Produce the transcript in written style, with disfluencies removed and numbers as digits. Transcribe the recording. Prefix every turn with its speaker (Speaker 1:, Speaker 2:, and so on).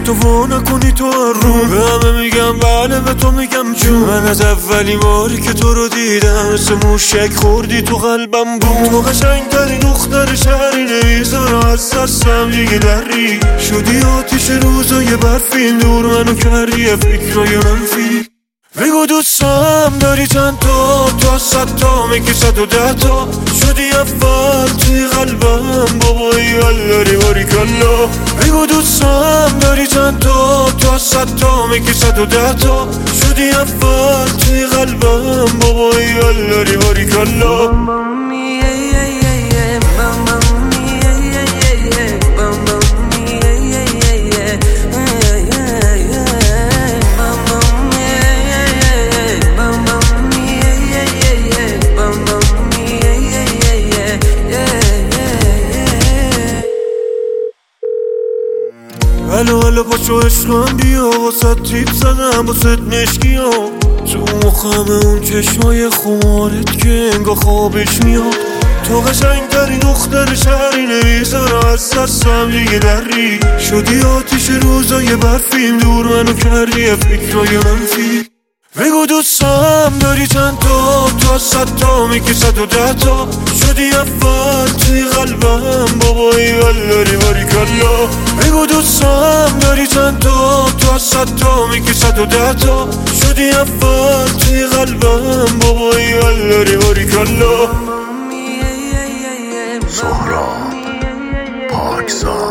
Speaker 1: تو وا نکنی تو رو. به همه میگم بله، به تو میگم جون. من از اولین باری که تو رو دیدم مثل موشک خوردی تو قلبم بود. تو قشنگترین دختر شهری، نمیذارم از دستم دیگه دری. شدی آتیش روزای برفی، دور منو کردی فکرای منفی. بگو دوستم داری چند تا از 100 تا میگی 110 تا. شدی اول توی قلبم بابایی الاری باریکالله. بگو دوستم داری چند تا از 100 تا میگی 110 تا. شدی اول توی قلبم بابایی الاری باریکالله. الو پاشو عشقم بیا، واسه تیپ زدم واسه مشکی ها. تو مخم اون چشمای خمارت که انگاه خوابش میاد. تو قشنگترین دختر شهری، نمیذارم از دستم دیگه دری. شدی آتیش روزای برفیم، دور منو کردی فکرای منفی. بگو دوستم داری چند تا از 100 تا میگی 110 تا. شدی اول توی قلبم بابایی الاری باریکالله. بگو دوستم داری چند تا از 100 تا میگی 110 تا. شدی اول توی قلبم بابایی الاری باریکالله.
Speaker 2: سهراب پاکزاد.